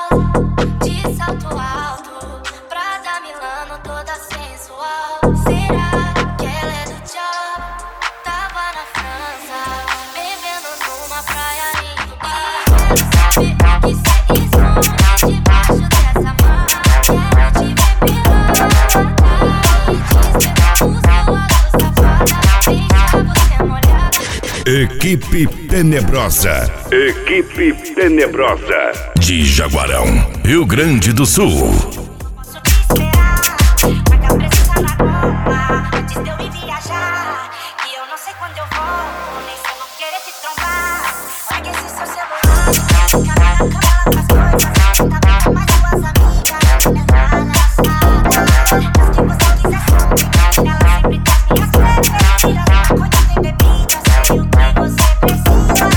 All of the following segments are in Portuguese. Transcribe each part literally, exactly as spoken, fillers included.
de salto alto, Prada Milano toda sensual. Será que ela é do tchau? Tava na França, bebendo numa praia em Dubai. Quero saber que cê esconde debaixo dessa mala. Quero te ver pelada e despertar o seu lado safada. Deixa você molhada. Equipe Tenebrosa. Equipe Tenebrosa. De Jaguarão, Rio Grande do Sul. Posso te esperar, pagar presença na Copa antes de eu ir viajar. E eu não sei quando eu volto, nem se eu vou querer te trombar. Larga esse seu celular, fica na cama com as coisas. Tá bem com mais duas amigas, minha palhaçada. Mas que você quiser sobre, ela sempre traz minhas preferidas. Maconha tem bebida, sei o que você precisa.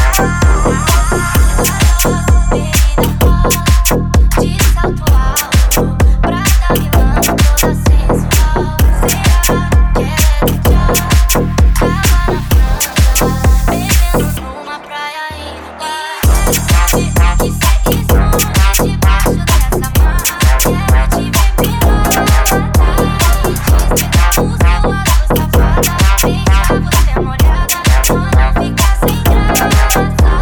De salto alto, Prada Milano toda sensual. Será que ela é do tchau? Tava na França, bebendo numa praia em Dubai. Quero saber que cê esconde debaixo dessa mala. Quero te ver pelada e despertar o seu lado safada. Deixa você molhada, não fica sem graça.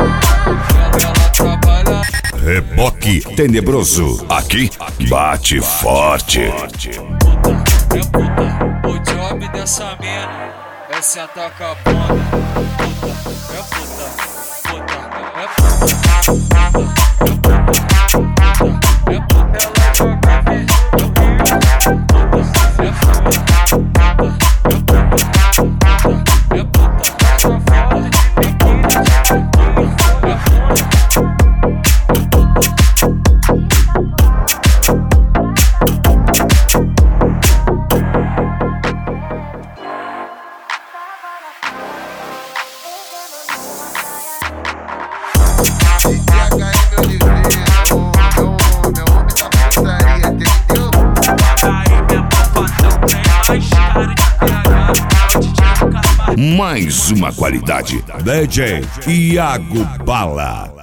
Reboque Tenebroso. Aqui bate forte. Puta, é puta, o job dessa mina é sentar com a bunda. Puta, é puta, puta, é puta, puta, é puta, é puta, ela joga bem, eu vi, puta, é puta, puta, é puta, é puta, joga fora de biquíni, é puta. Mais uma qualidade. D J Iago Bala.